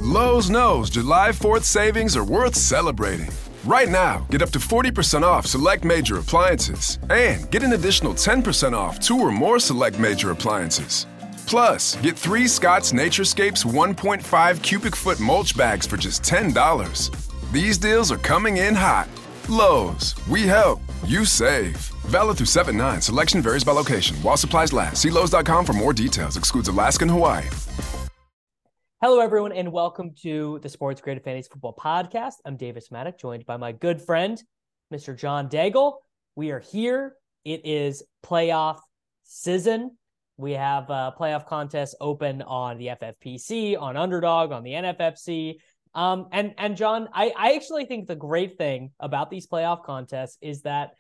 Lowe's knows July 4th savings are worth celebrating. Right now, get up to 40% off select major appliances and get an additional 10% off 2 or more select major appliances. Plus, get 3 Scott's Naturescapes 1.5 cubic foot mulch bags for just $10. These deals are coming in hot. Lowe's, we help, you save. Valid through 7/9. Selection varies by location. While supplies last. See Lowe's.com for more details. Excludes Alaska and Hawaii. Hello, everyone, and welcome to the Sports Grid Fantasy Football Podcast. I'm Davis Maddock, joined by my good friend, Mr. John Daigle. We are here. It is playoff season. We have playoff contests open on the FFPC, on Underdog, on the NFFC. And John, I actually think the great thing about these playoff contests is that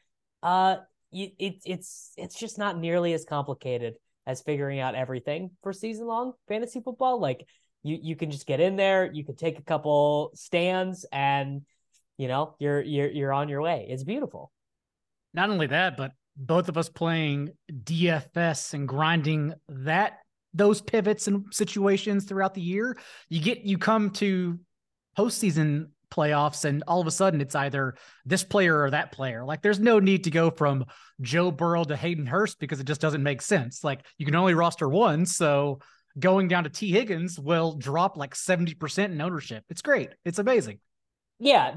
it's just not nearly as complicated as figuring out everything for season-long fantasy football. Like, you can just get in there, you can take a couple stands, and you're on your way. It's beautiful. Not only that, but both of us playing DFS and grinding those pivots and situations throughout the year. You come to postseason playoffs, and all of a sudden it's either this player or that player. Like, there's no need to go from Joe Burrow to Hayden Hurst because it just doesn't make sense. Like, you can only roster one, so going down to T. Higgins will drop like 70% in ownership. It's great. It's amazing. Yeah.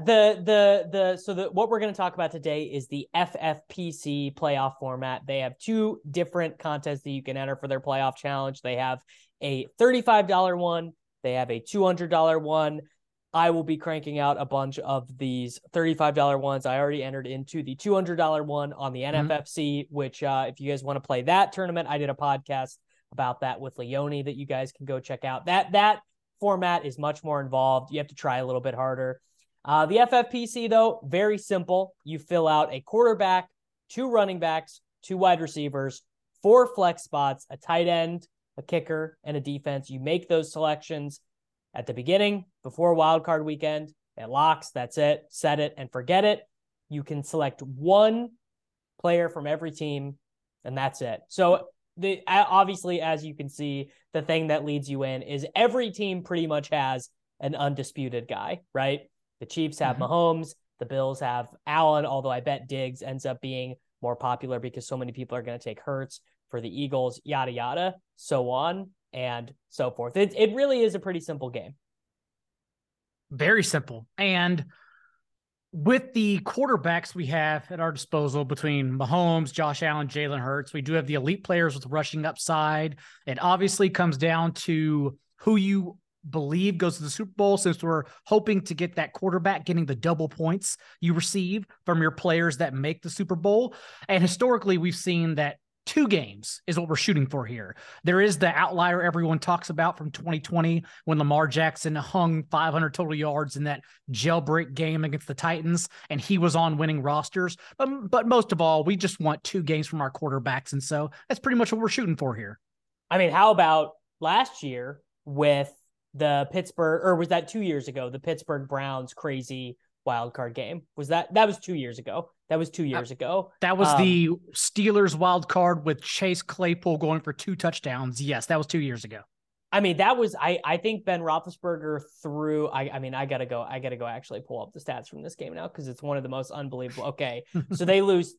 What we're going to talk about today is the FFPC playoff format. They have 2 different contests that you can enter for their playoff challenge. They have a $35 one. They have a $200 one. I will be cranking out a bunch of these $35 ones. I already entered into the $200 one on the NFFC, which if you guys want to play that tournament, I did a podcast about that with Leone that you guys can go check out. That format is much more involved. You have to try a little bit harder. The FFPC, though, very simple. You fill out a quarterback, 2 running backs, 2 wide receivers, 4 flex spots, a tight end, a kicker, and a defense. You make those selections at the beginning, before wildcard weekend. It locks. That's it. Set it and forget it. You can select 1 player from every team, and that's it. So obviously, as you can see, the thing that leads you in is every team pretty much has an undisputed guy, right? The Chiefs have Mahomes. The Bills have Allen, although I bet Diggs ends up being more popular because so many people are going to take Hurts. For the Eagles, yada, yada, so on and so forth. It really is a pretty simple game. Very simple. And with the quarterbacks we have at our disposal between Mahomes, Josh Allen, Jalen Hurts, we do have the elite players with rushing upside. It obviously comes down to who you believe goes to the Super Bowl, since we're hoping to get that quarterback getting the double points you receive from your players that make the Super Bowl. And historically, we've seen that 2 games is what we're shooting for here. There is the outlier everyone talks about from 2020 when Lamar Jackson hung 500 total yards in that jailbreak game against the Titans, and he was on winning rosters. But most of all, we just want 2 games from our quarterbacks, and so that's pretty much what we're shooting for here. I mean, how about last year with the Pittsburgh, or was that 2 years ago, the Pittsburgh Browns crazy wild card game? That was 2 years ago. That was 2 years ago. That was the Steelers wild card with Chase Claypool going for 2 touchdowns. Yes, that was 2 years ago. I mean, that was, I think Ben Roethlisberger threw, I gotta go actually pull up the stats from this game now, because it's one of the most unbelievable. Okay. So they lose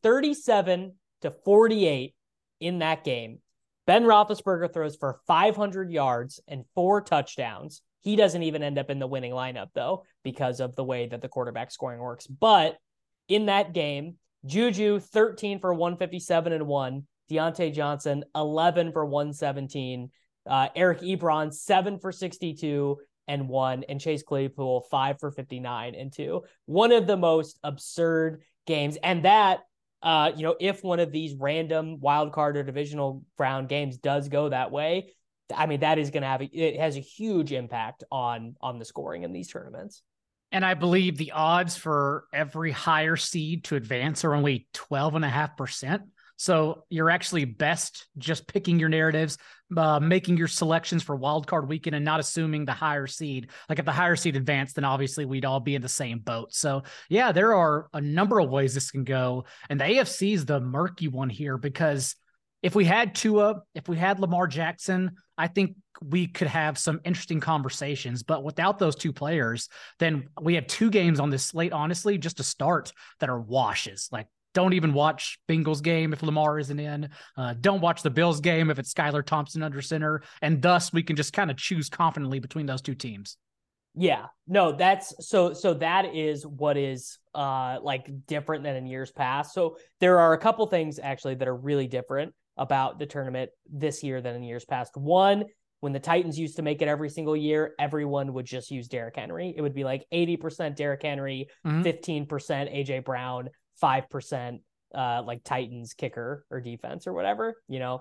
37-48 in that game. Ben Roethlisberger throws for 500 yards and 4 touchdowns. He doesn't even end up in the winning lineup, though, because of the way that the quarterback scoring works. But in that game, Juju, 13 for 157 and 1. Deontay Johnson, 11 for 117. Eric Ebron, 7 for 62 and 1. And Chase Claypool, 5 for 59 and 2. One of the most absurd games. And that, if one of these random wild card or divisional round games does go that way, I mean, that is going to it has a huge impact on the scoring in these tournaments. And I believe the odds for every higher seed to advance are only 12.5%. So you're actually best just picking your narratives, making your selections for wildcard weekend and not assuming the higher seed. Like if the higher seed advanced, then obviously we'd all be in the same boat. So yeah, there are a number of ways this can go. And the AFC is the murky one here because if we had Tua, if we had Lamar Jackson, I think we could have some interesting conversations. But without those two players, then we have 2 games on this slate, honestly, just to start, that are washes. Like, don't even watch Bengals game if Lamar isn't in. Don't watch the Bills game if it's Skylar Thompson under center. And thus, we can just kind of choose confidently between those 2 teams. Yeah, no, that's so that is what is like different than in years past. So there are a couple things actually that are really different about the tournament this year than in years past. One, when the Titans used to make it every single year, everyone would just use Derrick Henry. It would be like 80% Derrick Henry, 15% AJ Brown, 5% like Titans kicker or defense or whatever, you know.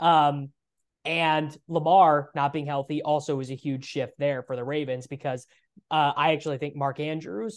And Lamar not being healthy also is a huge shift there for the Ravens, because I actually think Mark Andrews,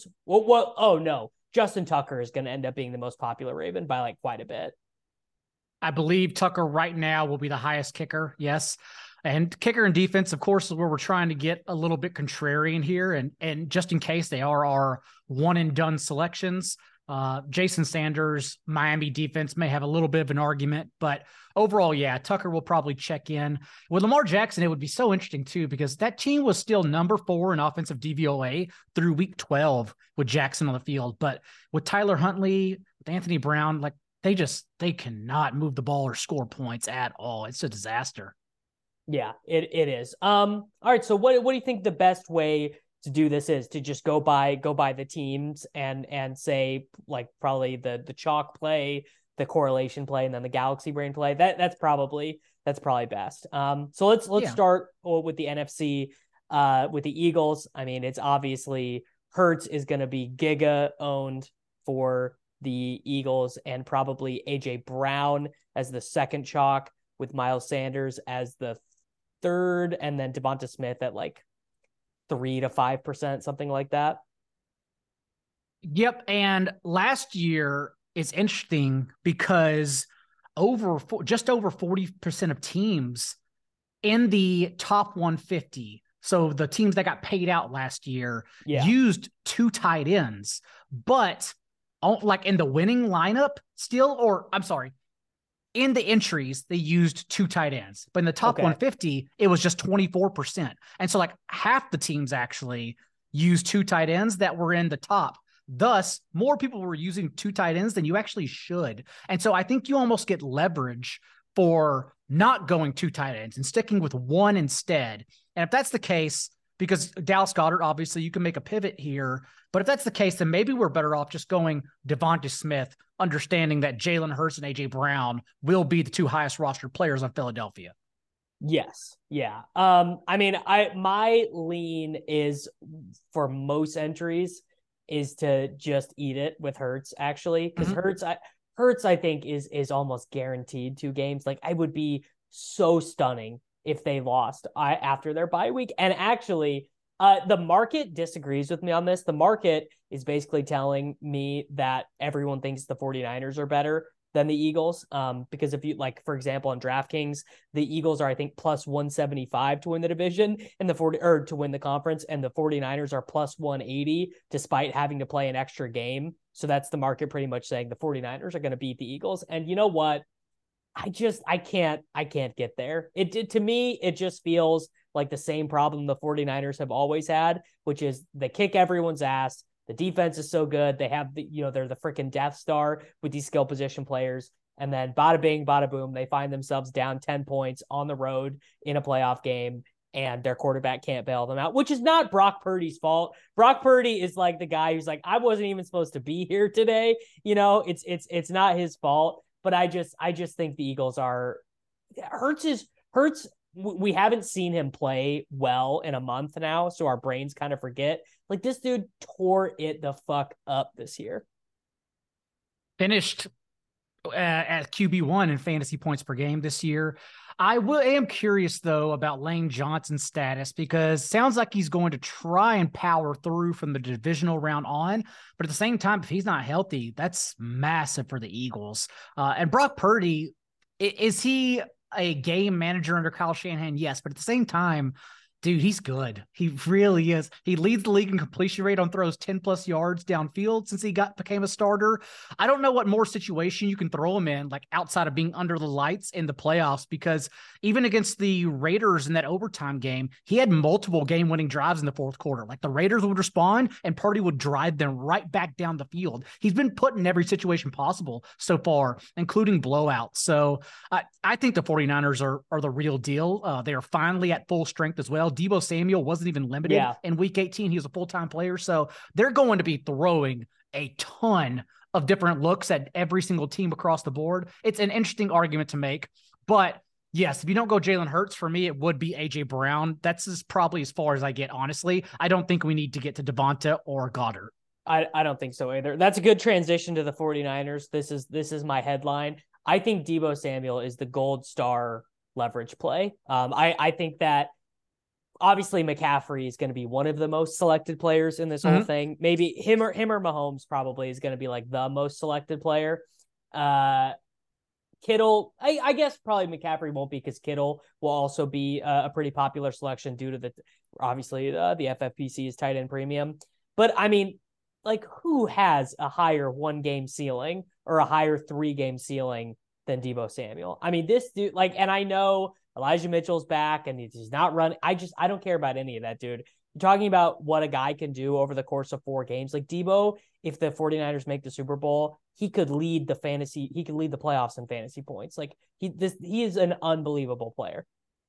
Justin Tucker is going to end up being the most popular Raven by like quite a bit. I believe Tucker right now will be the highest kicker. Yes. And kicker and defense, of course, is where we're trying to get a little bit contrarian here. And just in case they are our one and done selections, Jason Sanders, Miami defense may have a little bit of an argument, but overall, yeah, Tucker will probably check in. With Lamar Jackson, it would be so interesting too, because that team was still number 4 in offensive DVOA through week 12 with Jackson on the field. But with Tyler Huntley, with Anthony Brown, like they cannot move the ball or score points at all. It's a disaster. Yeah, it is. All right. So what do you think the best way to do this is? To just go by the teams and say like probably the chalk play, the correlation play, and then the galaxy brain play. That's probably best. So let's start with the NFC, with the Eagles. I mean, it's obviously Hurts is going to be giga owned for the Eagles, and probably AJ Brown as the second chalk, with Miles Sanders as the third, and then Devonta Smith at like 3 to 5%, something like that. Yep. And last year is interesting because just over 40% of teams in the top 150, so the teams that got paid out last year, used 2 tight ends, but like in the winning lineup still, or I'm sorry, in the entries, they used 2 tight ends, but in the top 150, it was just 24%. And so like half the teams actually used 2 tight ends that were in the top. Thus, more people were using 2 tight ends than you actually should. And so I think you almost get leverage for not going 2 tight ends and sticking with 1 instead. And if that's the case, because Dallas Goedert, obviously you can make a pivot here, but if that's the case, then maybe we're better off just going Devonta Smith, understanding that Jalen Hurts and AJ Brown will be the 2 highest rostered players on Philadelphia. Yes. Yeah. I mean, my lean is for most entries is to just eat it with Hurts, actually, because Hurts, I think is almost guaranteed 2 games. Like, I would be so stunning if they lost after their bye week. And actually, the market disagrees with me on this. The market is basically telling me that everyone thinks the 49ers are better than the Eagles. Because if you, like, for example, on DraftKings, the Eagles are, I think, plus 175 to win the division and to win the conference, and the 49ers are plus 180 despite having to play an extra game. So that's the market pretty much saying the 49ers are going to beat the Eagles. And you know what? I can't get there. To me, it just feels like the same problem the 49ers have always had, which is they kick everyone's ass. The defense is so good. They have they're the freaking Death Star with these skill position players. And then bada bing, bada boom, they find themselves down 10 points on the road in a playoff game, and their quarterback can't bail them out, which is not Brock Purdy's fault. Brock Purdy is like the guy who's like, I wasn't even supposed to be here today. It's not his fault. But I just think the Eagles are Hurts. We haven't seen him play well in a month now, so our brains kind of forget. Like, this dude tore it the fuck up this year. Finished at QB1 in fantasy points per game this year. I am curious, though, about Lane Johnson's status, because it sounds like he's going to try and power through from the divisional round on. But at the same time, if he's not healthy, that's massive for the Eagles. And Brock Purdy, is he a game manager under Kyle Shanahan? Yes. But at the same time, Dude, he's good. He really is. He leads the league in completion rate on throws 10 plus yards downfield since he became a starter. I don't know what more situation you can throw him in, like outside of being under the lights in the playoffs, because even against the Raiders in that overtime game, he had multiple game-winning drives in the fourth quarter. Like the Raiders would respond and Purdy would drive them right back down the field. He's been put in every situation possible so far, including blowouts. So I think the 49ers are the real deal. They are finally at full strength as well. Deebo Samuel wasn't even limited in week 18. He was a full-time player. So they're going to be throwing a ton of different looks at every single team across the board. It's an interesting argument to make, but yes, if you don't go Jalen Hurts, for me, it would be A.J. Brown. That's probably as far as I get, honestly. I don't think we need to get to Devonta or Goddard. I don't think so either. That's a good transition to the 49ers. This is my headline. I think Deebo Samuel is the gold star leverage play. I think that obviously McCaffrey is going to be one of the most selected players in this whole thing. Maybe him or Mahomes probably is going to be like the most selected player. Kittle, I guess probably McCaffrey won't be, because Kittle will also be a pretty popular selection due to the FFPC's tight end premium. But I mean, like, who has a higher 1-game ceiling or a higher 3-game ceiling than Deebo Samuel? I mean, this dude, like, and I know Elijah Mitchell's back and he's not running. I don't care about any of that, dude. You're talking about what a guy can do over the course of 4 games. Like Deebo, if the 49ers make the Super Bowl, he could lead the playoffs in fantasy points. Like he is an unbelievable player.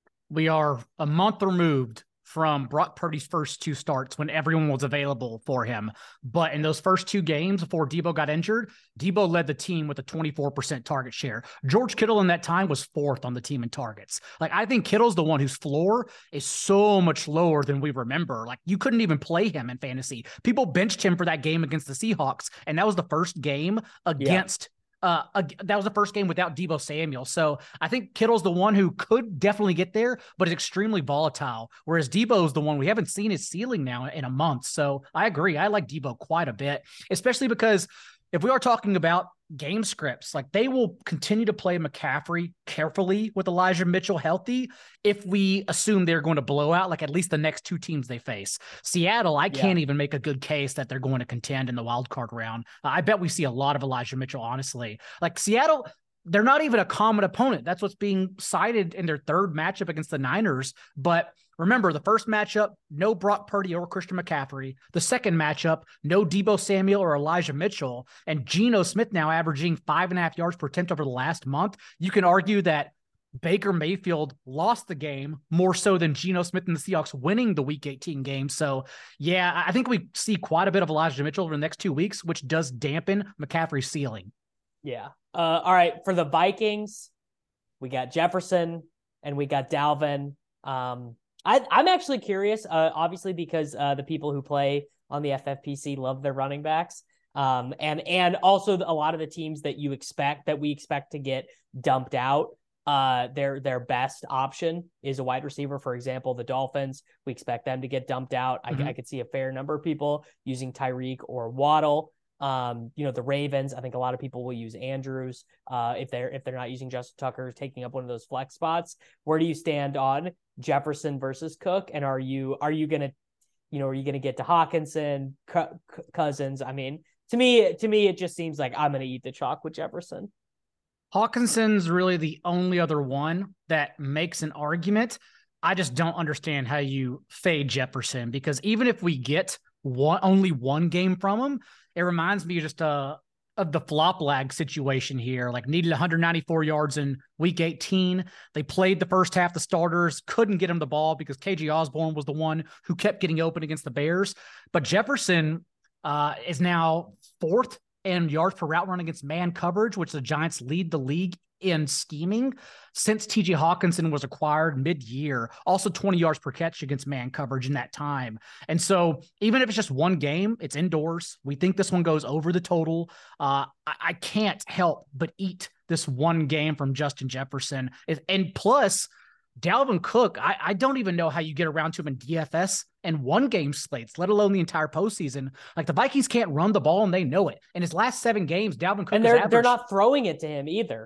We are a month removed from Brock Purdy's first 2 starts when everyone was available for him. But in those first 2 games before Deebo got injured, Deebo led the team with a 24% target share. George Kittle in that time was 4th on the team in targets. Like, I think Kittle's the one whose floor is so much lower than we remember. Like, you couldn't even play him in fantasy. People benched him for that game against the Seahawks, and that was the first game against that was the first game without Deebo Samuel. So I think Kittle's the one who could definitely get there, but is extremely volatile. Whereas Deebo's the one we haven't seen his ceiling now in a month. So I agree. I like Deebo quite a bit, especially because if we are talking about game scripts, like they will continue to play McCaffrey carefully with Elijah Mitchell healthy if we assume they're going to blow out like at least the next 2 teams they face. Seattle, I can't even make a good case that they're going to contend in the wild card round. I bet we see a lot of Elijah Mitchell, honestly. Like Seattle, they're not even a common opponent. That's what's being cited in their 3rd matchup against the Niners. But remember, the first matchup, no Brock Purdy or Christian McCaffrey. The second matchup, no Deebo Samuel or Elijah Mitchell. And Geno Smith now averaging 5.5 yards per attempt over the last month. You can argue that Baker Mayfield lost the game more so than Geno Smith and the Seahawks winning the Week 18 game. So, yeah, I think we see quite a bit of Elijah Mitchell over the next 2 weeks, which does dampen McCaffrey's ceiling. Yeah. All right. For the Vikings, we got Jefferson and we got Dalvin. I'm actually curious, obviously, because the people who play on the FFPC love their running backs. And also a lot of the teams that we expect to get dumped out, their best option is a wide receiver. For example, the Dolphins, we expect them to get dumped out. I could see a fair number of people using Tyreek or Waddle. The Ravens, I think a lot of people will use Andrews if they're not using Justin Tucker, taking up one of those flex spots. Where do you stand on Jefferson versus Cook? And are you gonna get to Hawkinson, Cousins? I mean, to me, it just seems like I'm gonna eat the chalk with Jefferson. Hawkinson's really the only other one that makes an argument. I just don't understand how you fade Jefferson, because even if we get only 1 game from him, it reminds me just of the flop lag situation here. Like, needed 194 yards in week 18. They played the first half, the starters couldn't get him the ball because KJ Osborne was the one who kept getting open against the Bears. But Jefferson is now 4th in yards per route run against man coverage, which the Giants lead the league in scheming since TJ Hawkinson was acquired mid-year. Also 20 yards per catch against man coverage in that time. And so even if it's just 1 game, it's indoors. We think this one goes over the total. I can't help but eat this 1 game from Justin Jefferson. And plus, Dalvin Cook, I don't even know how you get around to him in DFS and 1 game slates, let alone the entire postseason. Like, the Vikings can't run the ball, and they know it. In his last 7 games, Dalvin Cook and they're not throwing it to him either.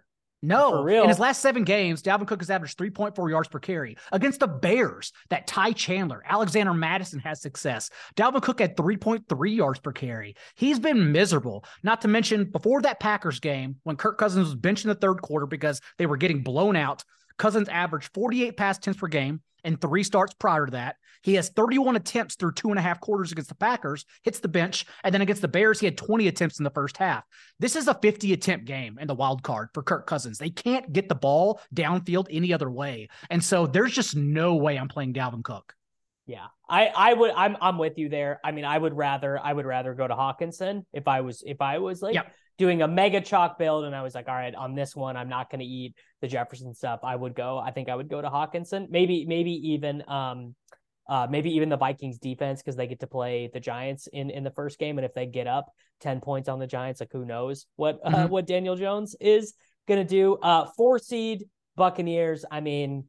No, For real. in his last 7 games, Dalvin Cook has averaged 3.4 yards per carry. Against the Bears, that Ty Chandler, Alexander Madison has success. Dalvin Cook had 3.3 yards per carry. He's been miserable. Not to mention, before that Packers game, when Kirk Cousins was benched in the third quarter because they were getting blown out, Cousins averaged 48 pass attempts per game in 3 starts prior to that. He has 31 attempts through 2.5 quarters against the Packers, hits the bench, and then against the Bears, he had 20 attempts in the first half. This is a 50-attempt game in the wild card for Kirk Cousins. They can't get the ball downfield any other way. And so there's just no way I'm playing Dalvin Cook. Yeah, I'm with you there. I mean, I would rather go to Hawkinson if I was like doing a mega chalk build and I was like, all right, on this one, I'm not going to eat the Jefferson stuff. I think I would go to Hawkinson. Maybe even the Vikings defense, because they get to play the Giants in the first game. And if they get up 10 points on the Giants, like who knows what Daniel Jones is going to do. 4 seed Buccaneers. I mean,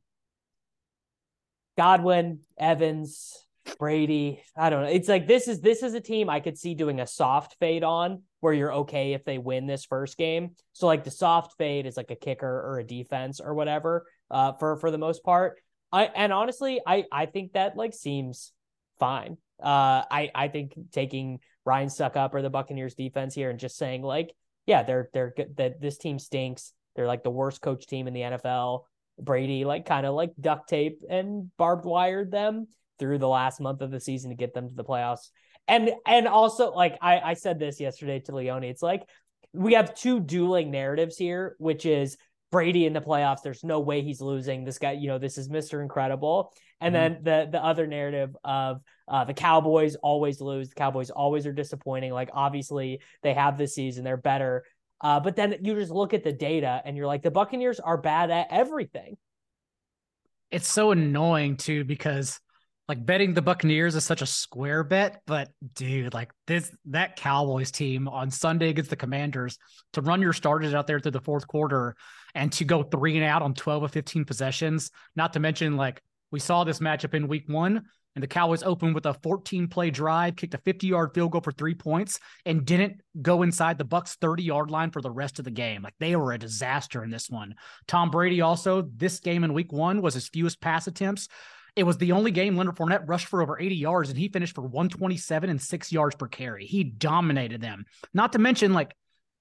Godwin, Evans, Brady. I don't know. It's like, this is a team I could see doing a soft fade on where you're okay if they win this first game. So like the soft fade is like a kicker or a defense or whatever, for the most part. Honestly, I think that like seems fine. I think taking Ryan Suckup or the Buccaneers defense here and just saying like, yeah, they're good, that this team stinks. They're like the worst coach team in the NFL. Brady like kind of like duct tape and barbed wired them through the last month of the season to get them to the playoffs. And also, like I said this yesterday to Leone, it's like we have 2 dueling narratives here, which is Brady in the playoffs. There's no way he's losing. This guy, this is Mr. Incredible. And then the other narrative of the Cowboys always lose. The Cowboys always are disappointing. Like, obviously they have this season, they're better. But then you just look at the data and you're like, the Buccaneers are bad at everything. It's so annoying too, because like betting the Buccaneers is such a square bet, but dude, like that Cowboys team on Sunday against the Commanders, to run your starters out there through the fourth quarter and to go 3 and out on 12 of 15 possessions, not to mention like we saw this matchup in week 1. And the Cowboys opened with a 14-play drive, kicked a 50-yard field goal for 3 points, and didn't go inside the Bucs' 30-yard line for the rest of the game. Like, they were a disaster in this one. Tom Brady also, this game in week 1 was his fewest pass attempts. It was the only game Leonard Fournette rushed for over 80 yards, and he finished for 127 and 6 yards per carry. He dominated them. Not to mention, like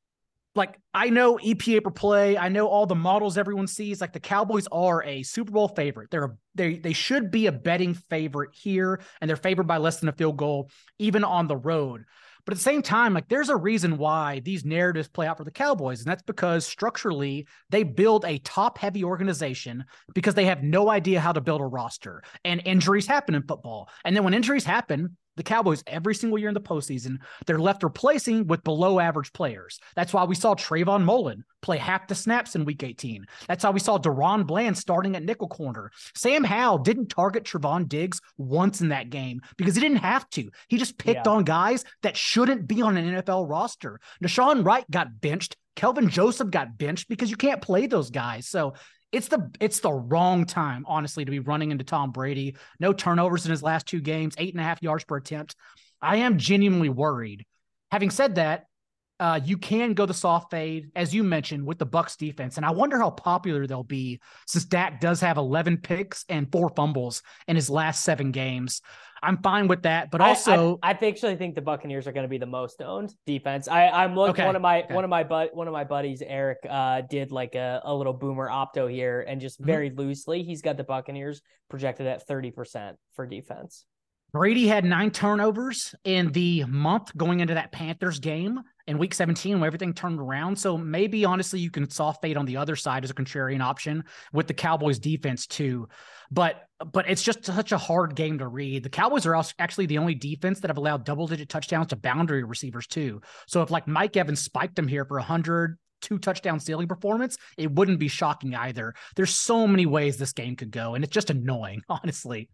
I know EPA per play. I know all the models everyone sees. Like, the Cowboys are a Super Bowl favorite. They should be a betting favorite here, and they're favored by less than a field goal, even on the road. But at the same time, like, there's a reason why these narratives play out for the Cowboys, and that's because structurally they build a top-heavy organization because they have no idea how to build a roster, and injuries happen in football. And then when injuries happen, the Cowboys, every single year in the postseason, they're left replacing with below-average players. That's why we saw Trayvon Mullen play half the snaps in Week 18. That's how we saw Deron Bland starting at nickel corner. Sam Howell didn't target Trevon Diggs once in that game because he didn't have to. He just picked on guys that shouldn't be on an NFL roster. Deshaun Wright got benched. Kelvin Joseph got benched because you can't play those guys. So it's the wrong time, honestly, to be running into Tom Brady. No turnovers in his last 2 games, 8.5 yards per attempt. I am genuinely worried. Having said that, you can go the soft fade, as you mentioned, with the Bucs defense. And I wonder how popular they'll be since Dak does have 11 picks and 4 fumbles in his last 7 games. I'm fine with that, but also I actually think the Buccaneers are going to be the most owned defense. I'm looking. One of my buddies, Eric, did like a little boomer opto here, and just very loosely, he's got the Buccaneers projected at 30% for defense. Brady had 9 turnovers in the month going into that Panthers game in week 17 when everything turned around. So maybe, honestly, you can soft fade on the other side as a contrarian option with the Cowboys defense too. But it's just such a hard game to read. The Cowboys are actually the only defense that have allowed double-digit touchdowns to boundary receivers too. So if like Mike Evans spiked them here for 102 touchdown ceiling performance, it wouldn't be shocking either. There's so many ways this game could go, and it's just annoying, honestly.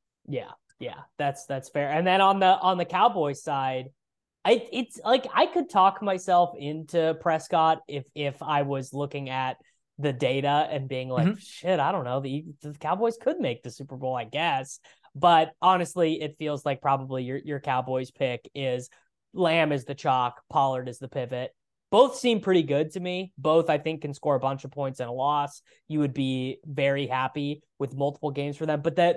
Yeah, that's fair. And then on the Cowboys side, it's like I could talk myself into Prescott if I was looking at the data and being like, shit, I don't know, the Cowboys could make the Super Bowl, I guess. But honestly, it feels like probably your Cowboys pick is Lamb is the chalk, Pollard is the pivot. Both seem pretty good to me. Both, I think, can score a bunch of points in a loss. You would be very happy with multiple games for them. But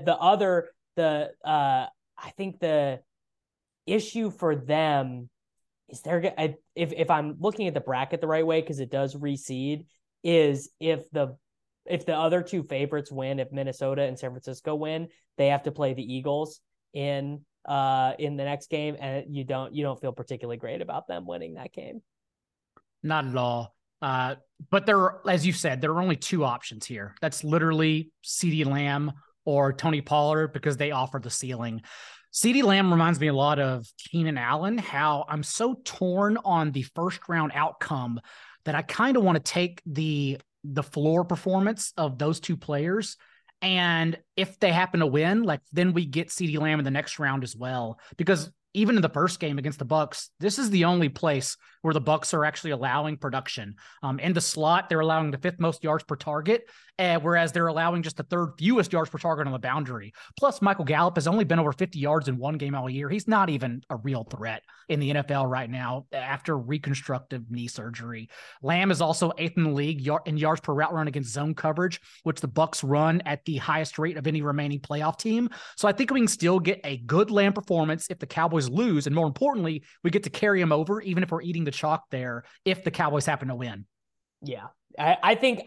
I think the issue for them is if I'm looking at the bracket the right way, because it does reseed, is if the other two favorites win, if Minnesota and San Francisco win, they have to play the Eagles in the next game, and you don't feel particularly great about them winning that game. Not at all. But as you said, there are only two options here. That's literally CeeDee Lamb or Tony Pollard, because they offer the ceiling. CeeDee Lamb reminds me a lot of Keenan Allen, how I'm so torn on the first round outcome that I kind of want to take the floor performance of those two players. And if they happen to win, like, then we get CeeDee Lamb in the next round as well. Because even in the first game against the Bucs, this is the only place where the Bucs are actually allowing production. In the slot, they're allowing the 5th most yards per target, whereas they're allowing just the 3rd fewest yards per target on the boundary. Plus, Michael Gallup has only been over 50 yards in one game all year. He's not even a real threat in the NFL right now after reconstructive knee surgery. Lamb is also 8th in the league in yards per route run against zone coverage, which the Bucs run at the highest rate of any remaining playoff team. So I think we can still get a good Lamb performance if the Cowboys lose, and more importantly, we get to carry him over even if we're eating the chalk there if the Cowboys happen to win. Yeah. I think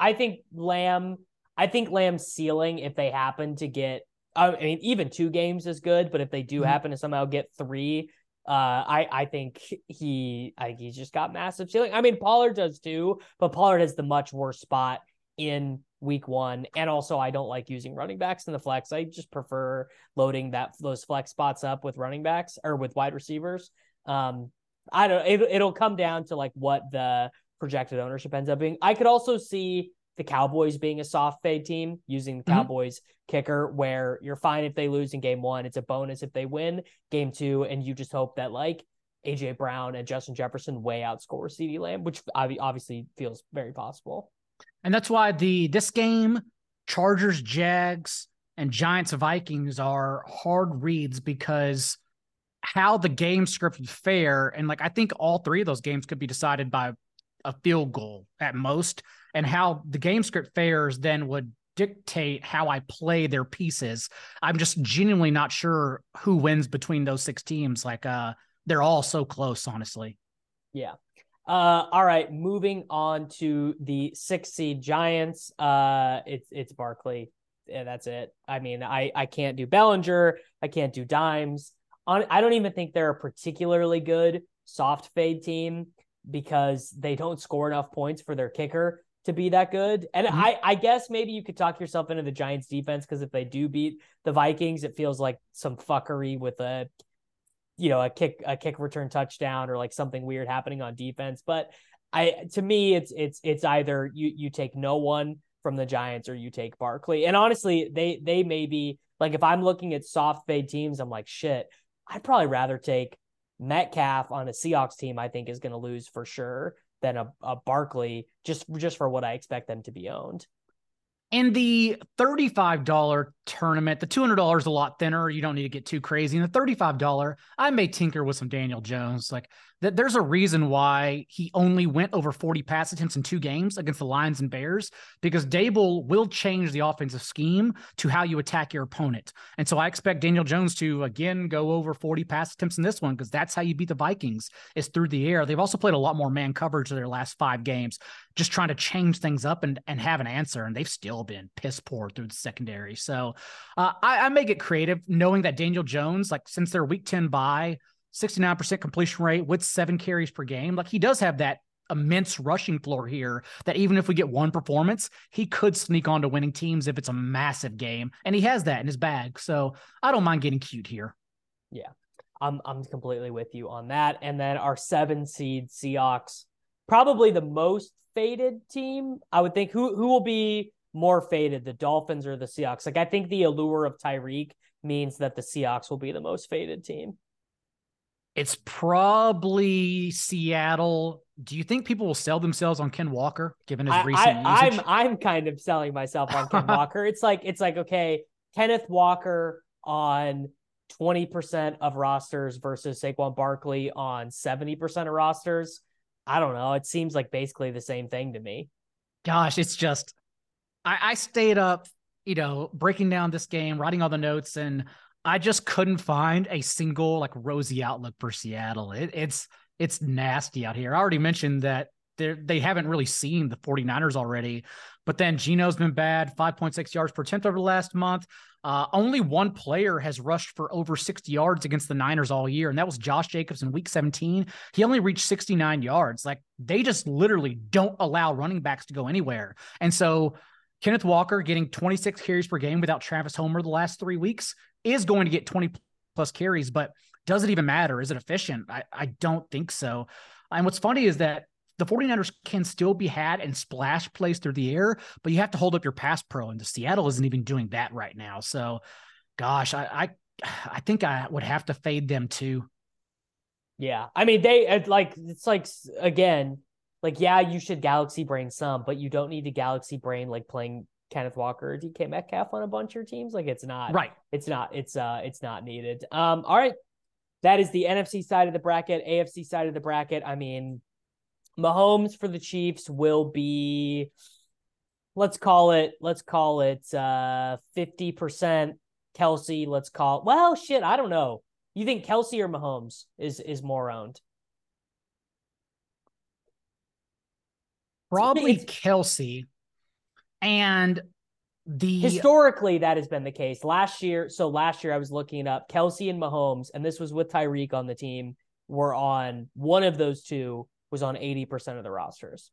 Lamb's ceiling, if they happen to get, I mean, even 2 games is good, but if they do happen to somehow get 3, I think he's just got massive ceiling. I mean, Pollard does too, but Pollard has the much worse spot in week 1. And also, I don't like using running backs in the flex. I just prefer loading those flex spots up with running backs or with wide receivers. It'll come down to like what the projected ownership ends up being. I could also see the Cowboys being a soft fade team using the Cowboys kicker, where you're fine if they lose in game 1. It's a bonus if they win game 2. And you just hope that like AJ Brown and Justin Jefferson way outscore CeeDee Lamb, which obviously feels very possible. And that's why this game, Chargers, Jags, and Giants, Vikings are hard reads, because how the game scripted fair, and like I think all 3 of those games could be decided by a field goal at most, and how the game script fares then would dictate how I play their pieces. I'm just genuinely not sure who wins between those 6 teams. Like they're all so close, honestly. Yeah. All right, moving on to the 6th seed Giants. It's Barkley. Yeah, that's it. I mean, I can't do Bellinger. I can't do Dimes. I don't even think they're a particularly good soft fade team, because they don't score enough points for their kicker to be that good. And I guess maybe you could talk yourself into the Giants defense, because if they do beat the Vikings, it feels like some fuckery with a kick return touchdown or like something weird happening on defense. But to me, it's either you take no one from the Giants or you take Barkley. And honestly, they may be like, if I'm looking at soft fade teams, I'm like, shit, I'd probably rather take Metcalf on a Seahawks team I think is going to lose for sure than a Barkley, just for what I expect them to be owned. In the $35 tournament, the $200 is a lot thinner. You don't need to get too crazy. In the $35, I may tinker with some Daniel Jones. Like there's a reason why he only went over 40 pass attempts in 2 games against the Lions and Bears, because Dable will change the offensive scheme to how you attack your opponent. And so I expect Daniel Jones to, again, go over 40 pass attempts in this one, because that's how you beat the Vikings, is through the air. They've also played a lot more man coverage in their last 5 games, just trying to change things up and have an answer. And they've still been piss poor through the secondary. So I may get creative knowing that Daniel Jones, like since their week 10 bye, 69% completion rate with 7 carries per game, like he does have that immense rushing floor here that even if we get one performance, he could sneak on to winning teams if it's a massive game. And he has that in his bag. So I don't mind getting cute here. Yeah, I'm completely with you on that. And then our 7 seed Seahawks, probably the most faded team. I would think who will be more faded, the Dolphins or the Seahawks? Like, I think the allure of Tyreek means that the Seahawks will be the most faded team. It's probably Seattle. Do you think people will sell themselves on Ken Walker given his recent usage? I'm kind of selling myself on Ken Walker. It's like, okay, Kenneth Walker on 20% of rosters versus Saquon Barkley on 70% of rosters. I don't know. It seems like basically the same thing to me. Gosh, it's just I stayed up, breaking down this game, writing all the notes, and I just couldn't find a single like rosy outlook for Seattle. It's nasty out here. I already mentioned that they haven't really seen the 49ers already, but then Geno's been bad, 5.6 yards per attempt over the last month. Only one player has rushed for over 60 yards against the Niners all year, and that was Josh Jacobs in week 17. He only reached 69 yards. Like, they just literally don't allow running backs to go anywhere. And so Kenneth Walker getting 26 carries per game without Travis Homer the last 3 weeks is going to get 20 plus carries, but does it even matter? Is it efficient? I don't think so. And what's funny is that the 49ers can still be had in splash plays through the air, but you have to hold up your pass pro, and the Seattle isn't even doing that right now. So, gosh, I think I would have to fade them too. Yeah. I mean, it's like, again, like, yeah, you should galaxy brain some, but you don't need to galaxy brain like playing Kenneth Walker or DK Metcalf on a bunch of your teams. Like, it's not right. It's not needed. All right. That is the NFC side of the bracket. AFC side of the bracket. I mean, Mahomes for the Chiefs will be, let's call it 50%. Kelsey, I don't know. You think Kelsey or Mahomes is more owned? Probably Kelsey. And historically, that has been the case. Last year I was looking it up. Kelsey and Mahomes, and this was with Tyreek on the team, were on one of those two was on 80% of the rosters.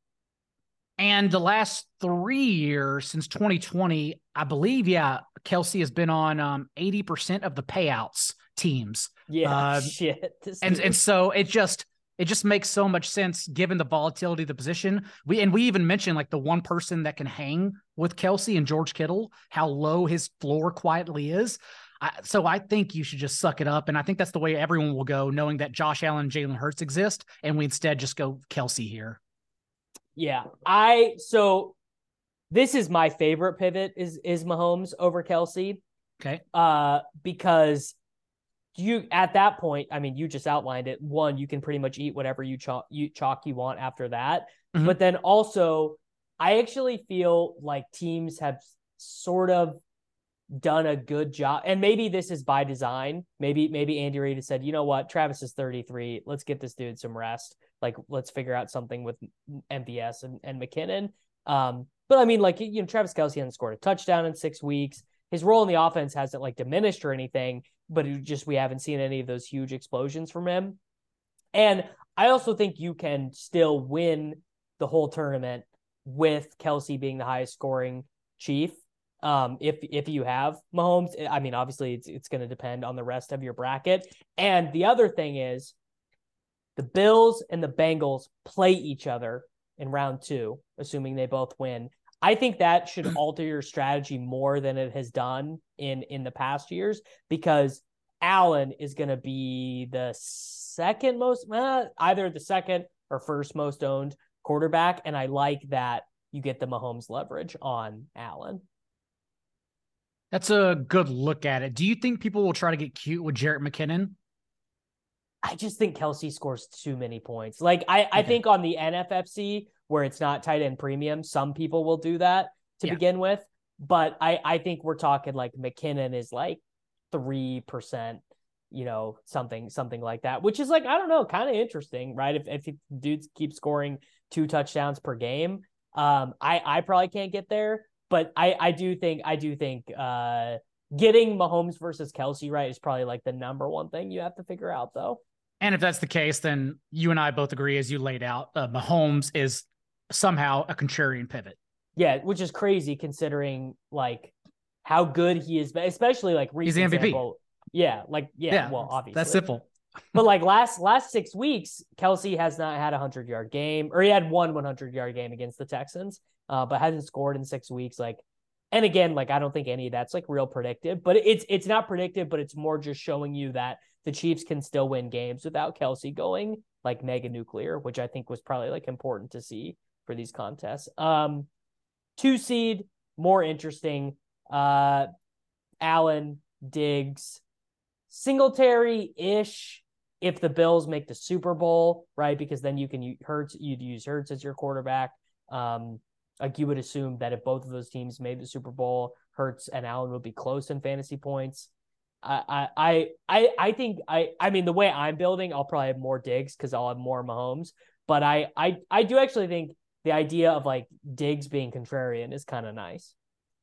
And the last 3 years since 2020, I believe, Kelsey has been on 80% of the payouts teams. Yeah, shit. And so it just makes so much sense given the volatility of the position. We even mentioned like the one person that can hang with Kelsey and George Kittle, how low his floor quietly is. So I think you should just suck it up. And I think that's the way everyone will go, knowing that Josh Allen and Jalen Hurts exist. And we instead just go Kelsey here. Yeah. So this is my favorite pivot is Mahomes over Kelsey. Okay. Because you, at that point, I mean, you just outlined it. One, you can pretty much eat whatever you want after that. Mm-hmm. But then also, I actually feel like teams have sort of done a good job, and maybe this is by design. Maybe Andy Reid has said, you know what, Travis is 33. Let's get this dude some rest. Like, let's figure out something with MVS and McKinnon. But I mean, like, Travis Kelce hasn't scored a touchdown in 6 weeks. His role in the offense hasn't like diminished or anything, but we haven't seen any of those huge explosions from him. And I also think you can still win the whole tournament with Kelce being the highest scoring Chief. If you have Mahomes, I mean, obviously it's going to depend on the rest of your bracket. And the other thing is the Bills and the Bengals play each other in round 2, assuming they both win. I think that should alter your strategy more than it has done in the past years, because Allen is going to be the second most, either the second or first most owned quarterback. And I like that you get the Mahomes leverage on Allen. That's a good look at it. Do you think people will try to get cute with Jerick McKinnon? I just think Kelce scores too many points. Like, I think on the NFFC, where it's not tight end premium, some people will do that to begin with. But I think we're talking like McKinnon is like 3%, something like that, which is like, I don't know, kind of interesting, right? If dudes keep scoring 2 touchdowns per game, I probably can't get there. But I do think getting Mahomes versus Kelce right is probably like the number one thing you have to figure out, though. And if that's the case, then you and I both agree, as you laid out, Mahomes is somehow a contrarian pivot. Yeah, which is crazy considering like how good he is, especially like recent. He's the MVP. Example. Yeah, well, obviously that's simple. But like last 6 weeks, Kelce has not had a 100-yard game, or he had one 100-yard game against the Texans, but hasn't scored in 6 weeks. Like, and again, like I don't think any of that's like real predictive, but it's not predictive, but it's more just showing you that the Chiefs can still win games without Kelce going like mega nuclear, which I think was probably like important to see for these contests. 2 seed, more interesting. Allen, Diggs, Singletary-ish. if the Bills make the Super Bowl, right? Because then you'd use Hurts as your quarterback. Like you would assume that if both of those teams made the Super Bowl, Hurts and Allen would be close in fantasy points. I think the way I'm building, I'll probably have more Diggs because I'll have more Mahomes. But I do actually think the idea of like Diggs being contrarian is kind of nice.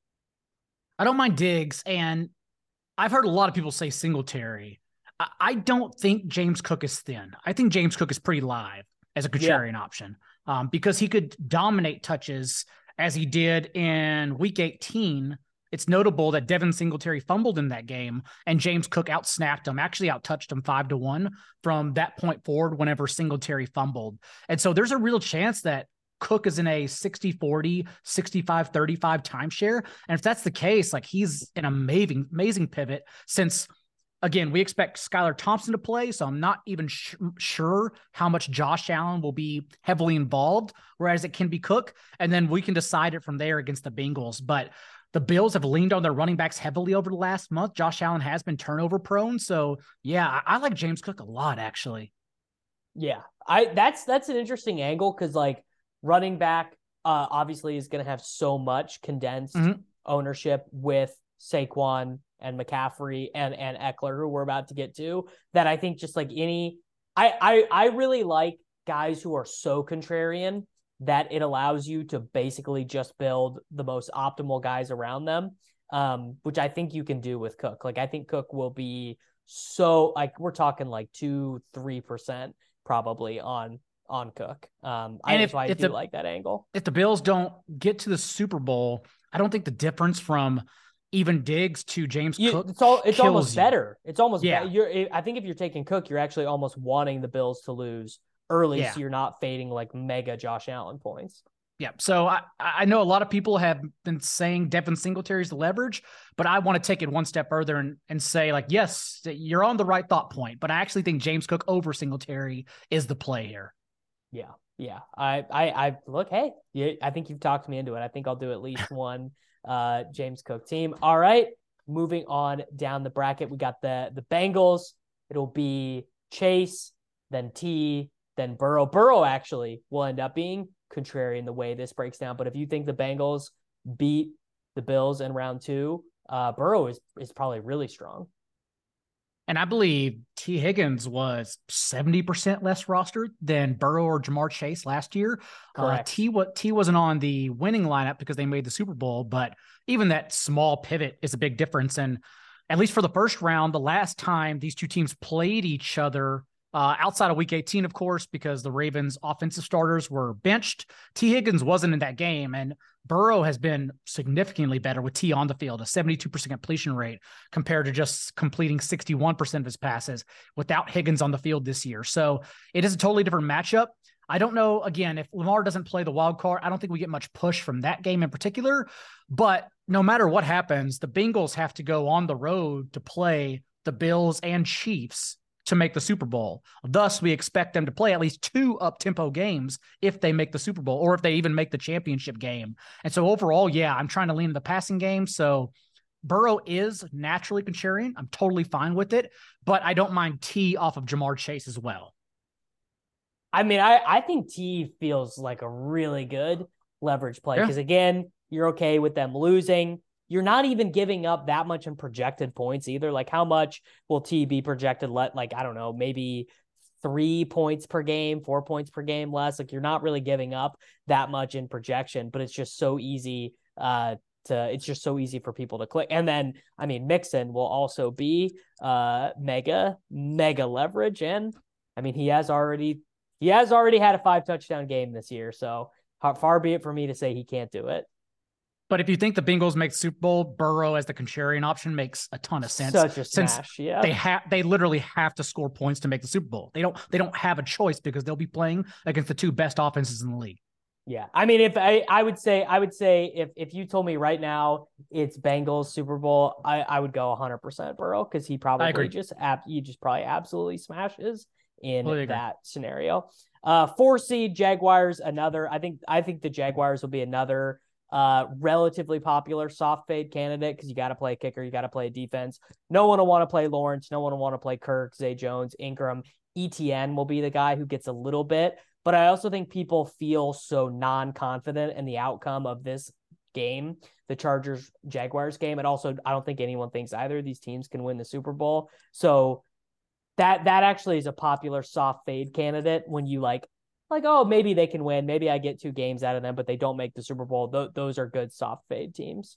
I don't mind Diggs, and I've heard a lot of people say Singletary. I don't think James Cook is thin. I think James Cook is pretty live as a contrarian option because he could dominate touches as he did in Week 18. It's notable that Devin Singletary fumbled in that game, and James Cook outsnapped him, actually outtouched him 5-1 from that point forward whenever Singletary fumbled. And so there's a real chance that Cook is in a 60-40, 65-35 timeshare. And if that's the case, like he's an amazing pivot since, again, we expect Skylar Thompson to play. So I'm not even sure how much Josh Allen will be heavily involved, whereas it can be Cook. And then we can decide it from there against the Bengals. But the Bills have leaned on their running backs heavily over the last month. Josh Allen has been turnover prone. So yeah, I like James Cook a lot, actually. Yeah, that's an interesting angle because like running back obviously is going to have so much condensed ownership with Saquon and McCaffrey and Eckler, who we're about to get to, that I think just like I really like guys who are so contrarian that it allows you to basically just build the most optimal guys around them, which I think you can do with Cook. Like I think Cook will be so like we're talking like 2-3% probably on Cook. I do like that angle. If the Bills don't get to the Super Bowl, I don't think the difference from even Diggs to James Cook it's almost better. It's almost better. I think if you're taking Cook, you're actually almost wanting the Bills to lose early, so you're not fading like mega Josh Allen points. Yeah. So I know a lot of people have been saying Devin Singletary is the leverage, but I want to take it one step further and say like, yes, you're on the right thought point, but I actually think James Cook over Singletary is the play here. Yeah. Yeah. I look, hey, I think you've talked me into it. I think I'll do at least one James Cook team. All right. Moving on down the bracket. We got the Bengals. It'll be Chase, then T, then Burrow. Burrow actually will end up being contrary in the way this breaks down. But if you think the Bengals beat the Bills in round 2, Burrow is probably really strong. And I believe T. Higgins was 70% less rostered than Burrow or Jamar Chase last year. T wasn't on the winning lineup because they made the Super Bowl, but even that small pivot is a big difference. And at least for the first round, the last time these two teams played each other, outside of Week 18, of course, because the Ravens' offensive starters were benched, T. Higgins wasn't in that game, and Burrow has been significantly better with T on the field, a 72% completion rate compared to just completing 61% of his passes without Higgins on the field this year. So it is a totally different matchup. I don't know, again, if Lamar doesn't play the wild card, I don't think we get much push from that game in particular. But no matter what happens, the Bengals have to go on the road to play the Bills and Chiefs to make the Super Bowl. Thus, we expect them to play at least 2 up-tempo games if they make the Super Bowl or if they even make the championship game. And so overall, yeah, I'm trying to lean the passing game. So Burrow is naturally contrarian. I'm totally fine with it, but I don't mind T off of Jamar Chase as well. I mean, I think T feels like a really good leverage play because, again, you're okay with them losing. You're not even giving up that much in projected points either. Like, how much will T be projected? I don't know, maybe 3 points per game, 4 points per game less. Like, you're not really giving up that much in projection, but it's just so easy it's just so easy for people to click. And then, I mean, Mixon will also be mega leverage. And I mean, he has already had a 5 touchdown game this year. So far be it for me to say he can't do it. But if you think the Bengals make the Super Bowl, Burrow as the contrarian option makes a ton of sense. Such a smash, yeah. They literally have to score points to make the Super Bowl. They don't have a choice because they'll be playing against the 2 best offenses in the league. Yeah, I mean, if I would say if you told me right now it's Bengals Super Bowl, I would go 100% Burrow because he probably just probably absolutely smashes in that scenario. 4 seed Jaguars, another. I think the Jaguars will be another relatively popular soft fade candidate because you got to play a kicker, you got to play a defense. No one will want to play Lawrence, no one will want to play Kirk, Zay Jones, Ingram. ETN will be the guy who gets a little bit, but I also think people feel so non-confident in the outcome of this game, the Chargers-Jaguars game. And also, I don't think anyone thinks either of these teams can win the Super Bowl. So that actually is a popular soft fade candidate when you like, oh, maybe they can win. Maybe I get 2 games out of them, but they don't make the Super Bowl. Those are good soft fade teams.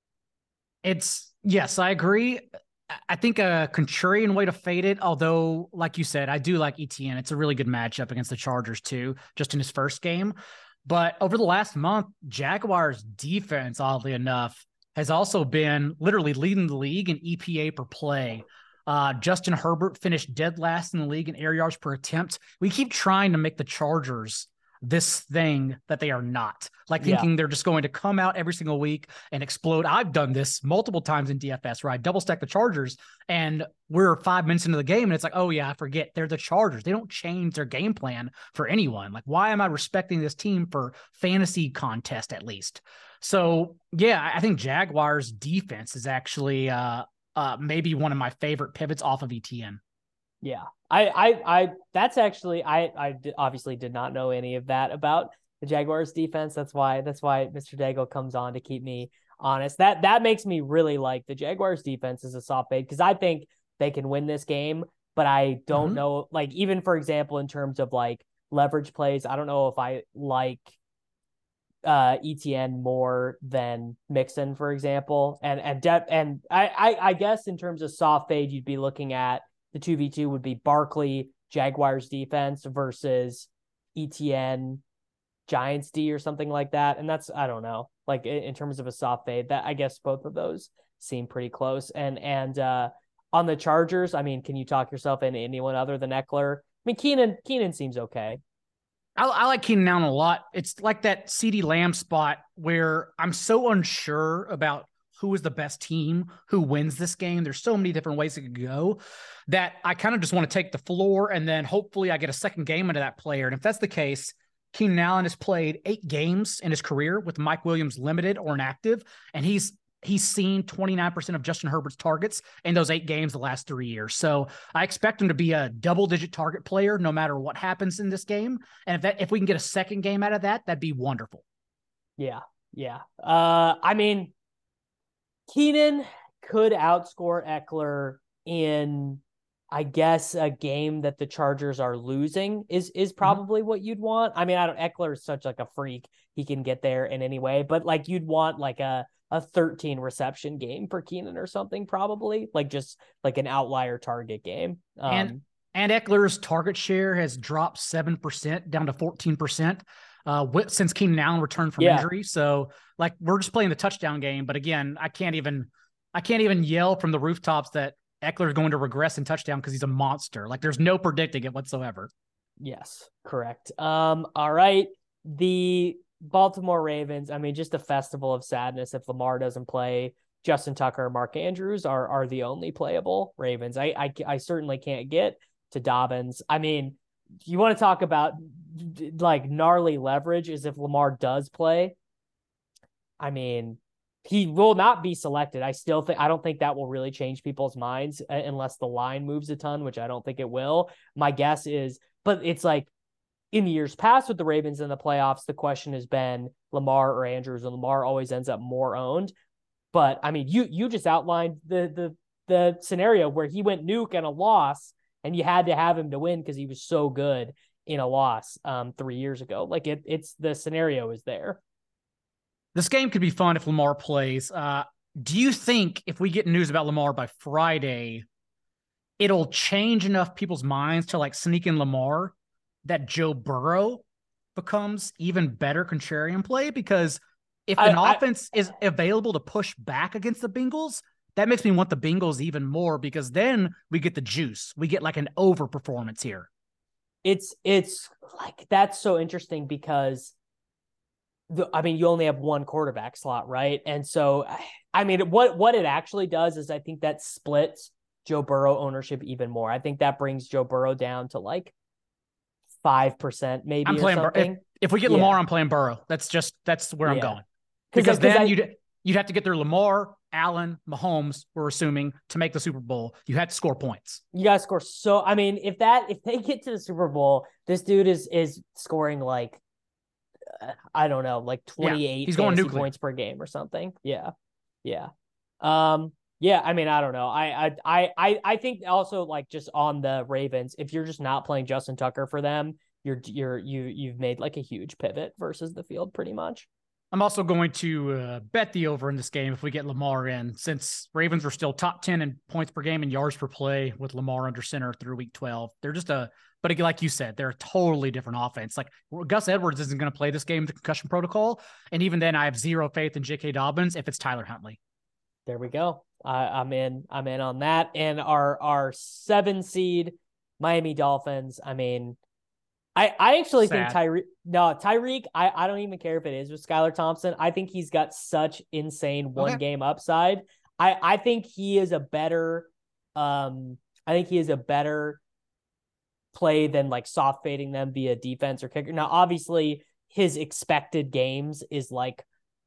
Yes, I agree. I think a contrarian way to fade it, although, like you said, I do like ETN. It's a really good matchup against the Chargers, too, just in his first game. But over the last month, Jaguars defense, oddly enough, has also been literally leading the league in EPA per play. Justin Herbert finished dead last in the league in air yards per attempt. We keep trying to make the Chargers this thing that they are not, like thinking they're just going to come out every single week and explode. I've done this multiple times in DFS where I double stack the Chargers and we're 5 minutes into the game and it's like, oh yeah, I forget they're the Chargers. They don't change their game plan for anyone. Like, why am I respecting this team for fantasy contest at least? So yeah, I think Jaguars defense is actually maybe one of my favorite pivots off of ETN. Yeah, I that's actually, I obviously did not know any of that about the Jaguars defense. That's why Mr. Daigle comes on to keep me honest. That makes me really like the Jaguars defense as a soft fade, because I think they can win this game, but I don't know, like, even for example, in terms of like leverage plays, I don't know if I like ETN more than Mixon, for example. And I guess in terms of soft fade, you'd be looking at the 2v2 would be Barkley, Jaguars defense versus ETN, Giants D or something like that. And that's, I don't know, like in terms of a soft fade, that I guess both of those seem pretty close. And on the Chargers, I mean, can you talk yourself into anyone other than Eckler? I mean, Keenan seems okay. I like Keenan Allen a lot. It's like that CeeDee Lamb spot where I'm so unsure about who is the best team, who wins this game. There's so many different ways it could go that I kind of just want to take the floor and then hopefully I get a second game into that player. And if that's the case, Keenan Allen has played 8 games in his career with Mike Williams limited or inactive, and he's seen 29% of Justin Herbert's targets in those 8 games the last 3 years. So I expect him to be a double-digit target player no matter what happens in this game. And if we can get a second game out of that, that'd be wonderful. Yeah. I mean, Keenan could outscore Eckler in, I guess, a game that the Chargers are losing is probably what you'd want. I mean, Eckler is such like a freak. He can get there in any way, but like you'd want like a 13 reception game for Keenan or something, probably like just like an outlier target game. And Eckler's target share has dropped 7% down to 14%. Since Keenan Allen returned from injury. So like we're just playing the touchdown game. But again, I can't even yell from the rooftops that Eckler is going to regress in touchdown because he's a monster. Like there's no predicting it whatsoever. Yes, correct. All right. The Baltimore Ravens, I mean, just a festival of sadness if Lamar doesn't play. Justin Tucker and Mark Andrews are the only playable Ravens. I certainly can't get to Dobbins. I mean, you want to talk about like gnarly leverage is if Lamar does play. I mean, he will not be selected. I don't think that will really change people's minds unless the line moves a ton, which I don't think it will. My guess is, but it's like in years past with the Ravens in the playoffs, the question has been Lamar or Andrews, and Lamar always ends up more owned. But I mean, you just outlined the scenario where he went nuke and a loss, and you had to have him to win because he was so good in a loss 3 years ago. Like it's the scenario is there. This game could be fun if Lamar plays. Do you think if we get news about Lamar by Friday, it'll change enough people's minds to like sneak in Lamar that Joe Burrow becomes even better contrarian play? Because if an offense is available to push back against the Bengals, that makes me want the Bengals even more, because then we get the juice. We get like an overperformance here. It's like, that's so interesting because you only have one quarterback slot, right? And so, I mean, what it actually does is I think that splits Joe Burrow ownership even more. I think that brings Joe Burrow down to like 5% maybe. I'm playing something. If we get Lamar, I'm playing Burrow. That's where I'm going. Because then you'd have to get through Lamar, Allen, Mahomes, we're assuming, to make the Super Bowl, you had to score points. You got to score. So, I mean, if they get to the Super Bowl, this dude is scoring like, I don't know, like 28 he's going nuclear points per game or something. Yeah. Yeah. Yeah, I mean, I don't know. I think also, like, just on the Ravens, if you're just not playing Justin Tucker for them, you've made like a huge pivot versus the field pretty much. I'm also going to bet the over in this game if we get Lamar in, since Ravens are still top 10 in points per game and yards per play with Lamar under center through week 12. They're just but again, like you said, they're a totally different offense. Like, Gus Edwards isn't going to play this game with the concussion protocol. And even then, I have zero faith in J.K. Dobbins if it's Tyler Huntley. There we go. I'm in on that. And our 7 seed Miami Dolphins. I mean, I actually think Tyreek, I don't even care if it is with Skylar Thompson. I think he's got such insane one game upside. I think he is a better play than like soft fading them via defense or kicker. Now, obviously his expected games is like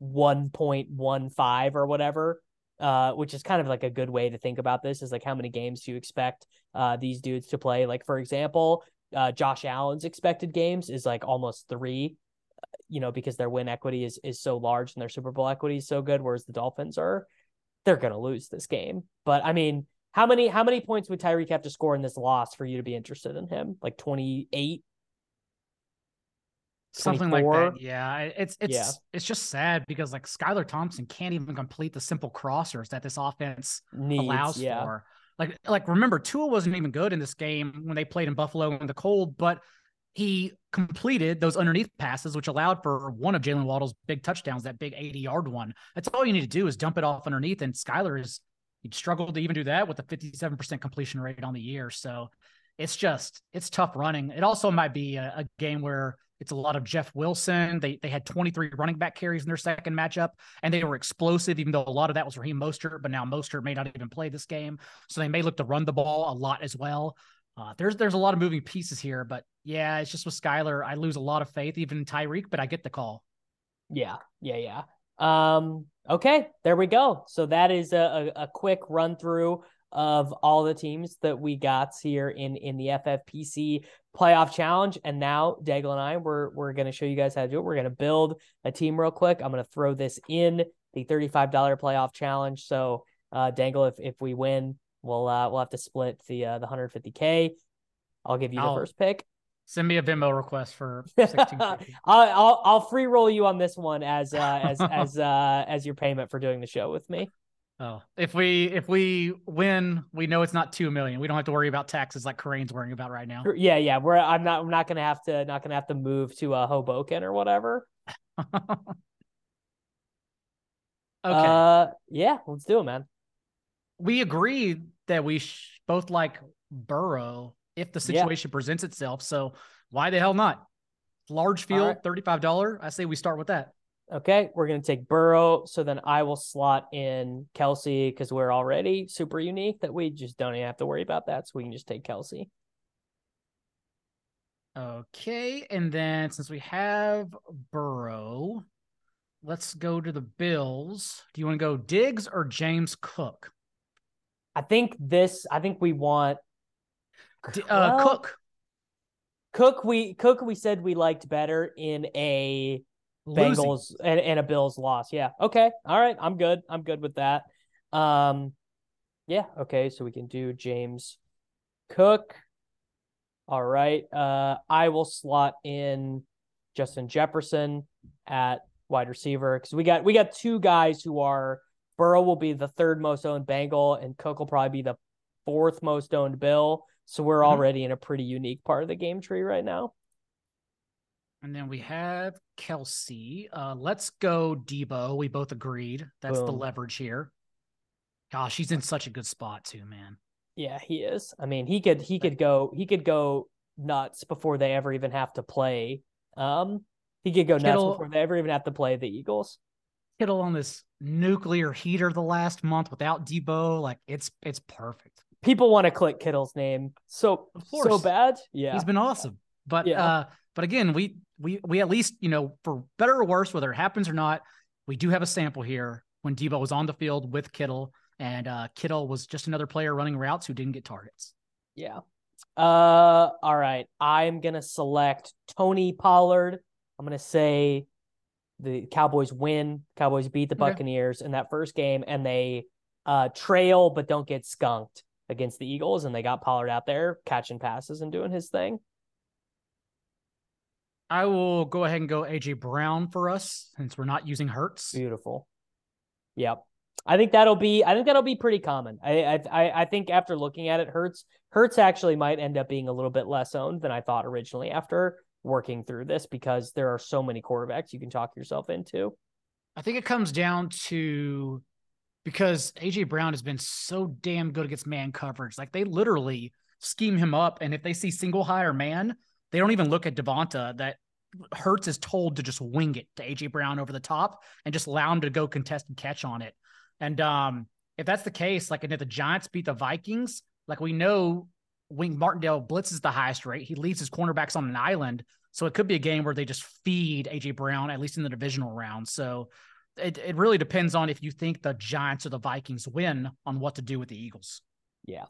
1.15 or whatever. Which is kind of like a good way to think about this, is like, how many games do you expect these dudes to play? Like, for example, Josh Allen's expected games is like almost 3, because their win equity is so large and their Super Bowl equity is so good, whereas the Dolphins they're going to lose this game. But I mean, how many points would Tyreek have to score in this loss for you to be interested in him? Like 28? Something 24? Like that. Yeah. It's just sad because like Skylar Thompson can't even complete the simple crossers that this offense allows for. Like remember, Tua wasn't even good in this game when they played in Buffalo in the cold, but he completed those underneath passes, which allowed for one of Jalen Waddle's big touchdowns, that big 80-yard one. That's all you need to do is dump it off underneath. And Skylar he'd struggled to even do that with a 57% completion rate on the year. So it's tough running. It also might be a game where it's a lot of Jeff Wilson. They had 23 running back carries in their second matchup, and they were explosive, even though a lot of that was Raheem Mostert, but now Mostert may not even play this game. So they may look to run the ball a lot as well. There's a lot of moving pieces here, but yeah, it's just with Skylar, I lose a lot of faith, even in Tyreek, but I get the call. Yeah. Okay, there we go. So that is a quick run through of all the teams that we got here in the FFPC playoff challenge. And now Dangle and I, we're going to show you guys how to do it. We're going to build a team real quick. I'm going to throw this in the $35 playoff challenge. So Dangle, if we win, we'll have to split the $150K. I'll give you the first pick. Send me a Venmo request for $16.50. I'll free roll you on this one as your payment for doing the show with me. Oh, if we win, we know it's not $2 million. We don't have to worry about taxes like Kareem's worrying about right now. Yeah. I'm not gonna have to move to Hoboken or whatever. Okay. Yeah, let's do it, man. We agreed that we both like Burrow if the situation presents itself. So why the hell not? Large field, right. $35. I say we start with that. Okay, we're going to take Burrow. So then I will slot in Kelsey because we're already super unique that we just don't even have to worry about that. So we can just take Kelsey. Okay, and then since we have Burrow, let's go to the Bills. Do you want to go Diggs or James Cook? I think we want Cook. Cook we said we liked better in a Bengals and a Bills loss. Yeah. Okay. All right. I'm good with that. Yeah. Okay. So we can do James Cook. All right. I will slot in Justin Jefferson at wide receiver because we got 2 guys who are Burrow will be the 3rd most owned Bengal and Cook will probably be the 4th most owned Bill. So we're already in a pretty unique part of the game tree right now. And then we have Kelsey. Let's go Debo. We both agreed. That's the leverage here. Gosh, he's in such a good spot too, man. Yeah, he is. I mean, he could go nuts before they ever even have to play. He could go nuts before they ever even have to play the Eagles. Kittle on this nuclear heater the last month without Debo, like it's perfect. People want to click Kittle's name so bad. Yeah, he's been awesome. But but again, we at least, for better or worse, whether it happens or not, we do have a sample here. when Debo was on the field with Kittle, and Kittle was just another player running routes who didn't get targets. Yeah. All right. I'm going to select Tony Pollard. I'm going to say the Cowboys win. Cowboys beat the Buccaneers in that first game, and they trail but don't get skunked against the Eagles, and they got Pollard out there catching passes and doing his thing. I will go ahead and go A.J. Brown for us since we're not using Hurts. Beautiful. Yep. I think that'll be pretty common. I think after looking at it, Hurts actually might end up being a little bit less owned than I thought originally after working through this, because there are so many quarterbacks you can talk yourself into. I think it comes down to because A.J. Brown has been so damn good against man coverage. Like, they literally scheme him up, and if they see single high or man, they don't even look at Devonta. That Hurts is told to just wing it to A.J. Brown over the top and just allow him to go contest and catch on it. And if that's the case, like, and if the Giants beat the Vikings, like, we know Wink Martindale blitzes the highest rate. He leads his cornerbacks on an island. So it could be a game where they just feed A.J. Brown, at least in the divisional round. So it really depends on if you think the Giants or the Vikings win on what to do with the Eagles. Yeah.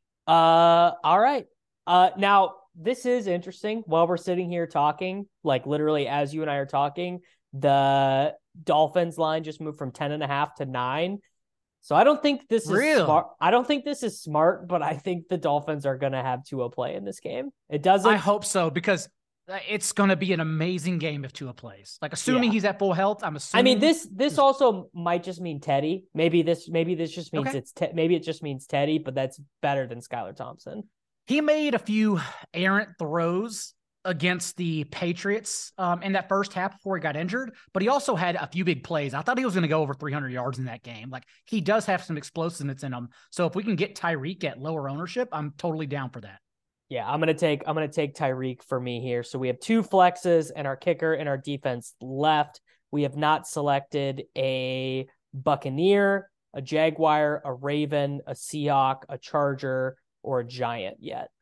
All right. Now, this is interesting. While we're sitting here talking, like literally as you and I are talking, the Dolphins line just moved from 10.5 to 9. So I don't think this is smart. I don't think this is smart, but I think the Dolphins are going to have Tua play in this game. It doesn't. I hope so, because it's going to be an amazing game if Tua plays. Like, assuming he's at full health, I'm assuming. I mean, this also might just mean Teddy. Maybe this just means maybe it just means Teddy, but that's better than Skylar Thompson. He made a few errant throws against the Patriots in that first half before he got injured, but he also had a few big plays. I thought he was going to go over 300 yards in that game. Like, he does have some explosiveness in him. So if we can get Tyreek at lower ownership, I'm totally down for that. Yeah, I'm gonna take Tyreek for me here. So we have 2 flexes and our kicker and our defense left. We have not selected a Buccaneer, a Jaguar, a Raven, a Seahawk, a Charger, or a Giant yet.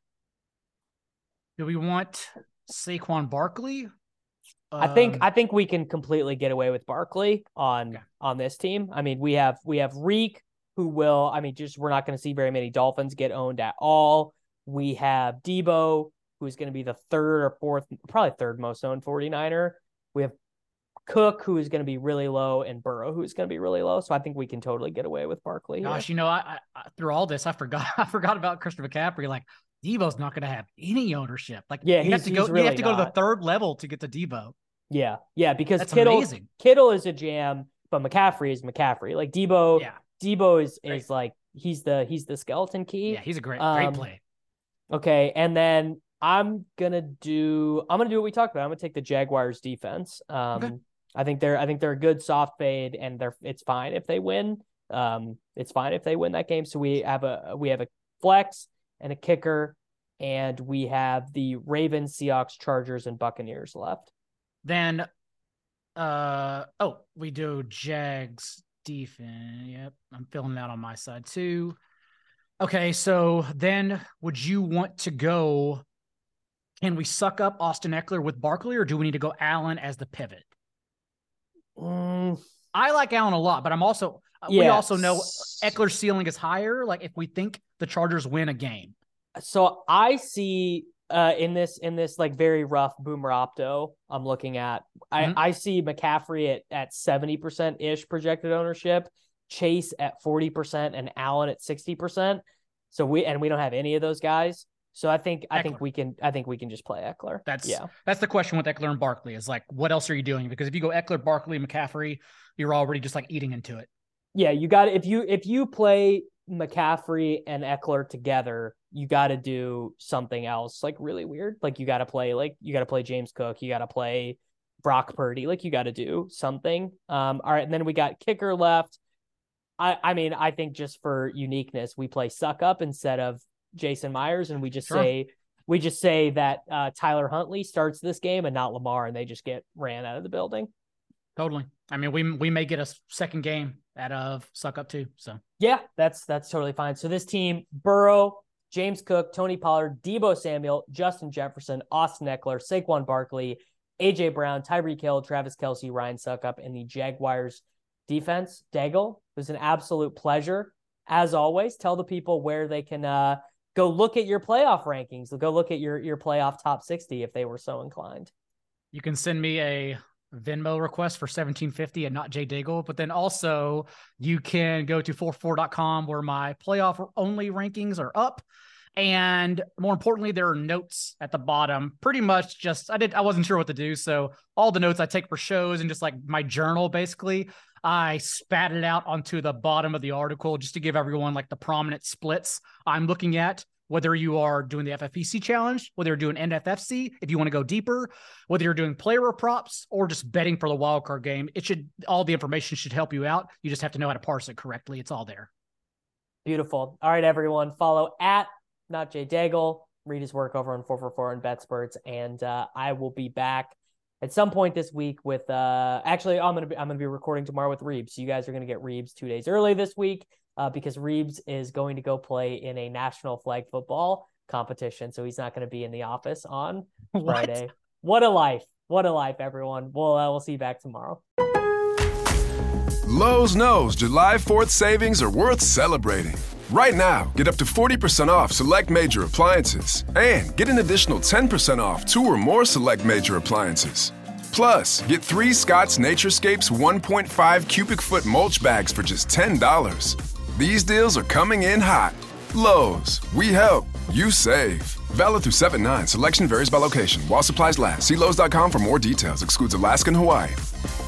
Do we want Saquon Barkley? I think we can completely get away with Barkley on this team. I mean, we have Reek, who will. I mean, just we're not going to see very many Dolphins get owned at all. We have Debo, who's going to be the third or fourth, probably third most owned 49er. We have Cook, who is going to be really low, and Burrow, who is going to be really low. So I think we can totally get away with Barkley. Gosh, here. I through all this, I forgot about Christopher McCaffrey. Like, Debo's not going to have any ownership. Like, you have to go to the third level to get to Debo. Yeah, because that's Kittle, amazing. Kittle is a jam, but McCaffrey is McCaffrey. Like, Debo is like he's the skeleton key. Yeah, he's a great play. Okay, and then I'm gonna do what we talked about. I'm gonna take the Jaguars defense. I think they're a good soft fade, and it's fine if they win. It's fine if they win that game. So we have a flex and a kicker, and we have the Ravens, Seahawks, Chargers, and Buccaneers left. Then, we do Jags defense. Yep, I'm filling that on my side too. Okay, so then would you want to go, can we suck up Austin Eckler with Barkley, or do we need to go Allen as the pivot? I like Allen a lot, but we also know Eckler's ceiling is higher. Like, if we think the Chargers win a game. So I see in this like very rough boomer opto I'm looking at, I see McCaffrey at 70% ish projected ownership, Chase at 40%, and Allen at 60%. So we don't have any of those guys. So I think we can just play Eckler. That's the question with Eckler and Barkley is, like, what else are you doing? Because if you go Eckler, Barkley, McCaffrey, you're already just like eating into it. Yeah, you got if you play McCaffrey and Eckler together, you got to do something else like really weird. Like, you got to play James Cook, you got to play Brock Purdy, like you got to do something. All right, and then we got kicker left. I mean, I think just for uniqueness, we play suck up instead of Jason Myers, and we just say that Tyler Huntley starts this game and not Lamar, and they just get ran out of the building. Totally. I mean, we may get a second game out of suck up too. So yeah, that's totally fine. So this team: Burrow, James Cook, Tony Pollard, Debo Samuel, Justin Jefferson, Austin Eckler, Saquon Barkley, AJ Brown, Tyreek Hill, Travis Kelce, Ryan Suckup, and the Jaguars defense, Daigle. It was an absolute pleasure. As always, tell the people where they can go look at your playoff rankings. Go look at your playoff top 60 if they were so inclined. You can send me a Venmo request for $17.50 and not Jay Daigle. But then also you can go to 4for4.com where my playoff only rankings are up. And more importantly, there are notes at the bottom. Pretty much just, I wasn't sure what to do. So all the notes I take for shows and just like my journal, basically, I spat it out onto the bottom of the article just to give everyone like the prominent splits I'm looking at, whether you are doing the FFPC challenge, whether you're doing NFFC, if you want to go deeper, whether you're doing player props or just betting for the wildcard game. All the information should help you out. You just have to know how to parse it correctly. It's all there. Beautiful. All right, everyone, follow at Not Jay Daigle. Read his work over on 4for4 and BetSperts, and I will be back at some point this week with actually I'm gonna be recording tomorrow with Reeves. So you guys are gonna get Reeves 2 days early this week because Reeves is going to go play in a national flag football competition, so he's not going to be in the office on Friday. What a life, everyone. We'll see you back tomorrow. Lowe's knows July 4th savings are worth celebrating. Right now, get up to 40% off select major appliances and get an additional 10% off 2 or more select major appliances. Plus, get 3 Scott's Naturescapes 1.5 cubic foot mulch bags for just $10. These deals are coming in hot. Lowe's, we help, you save. Valid through 7/9. Selection varies by location. While supplies last. See Lowe's.com for more details. Excludes Alaska and Hawaii.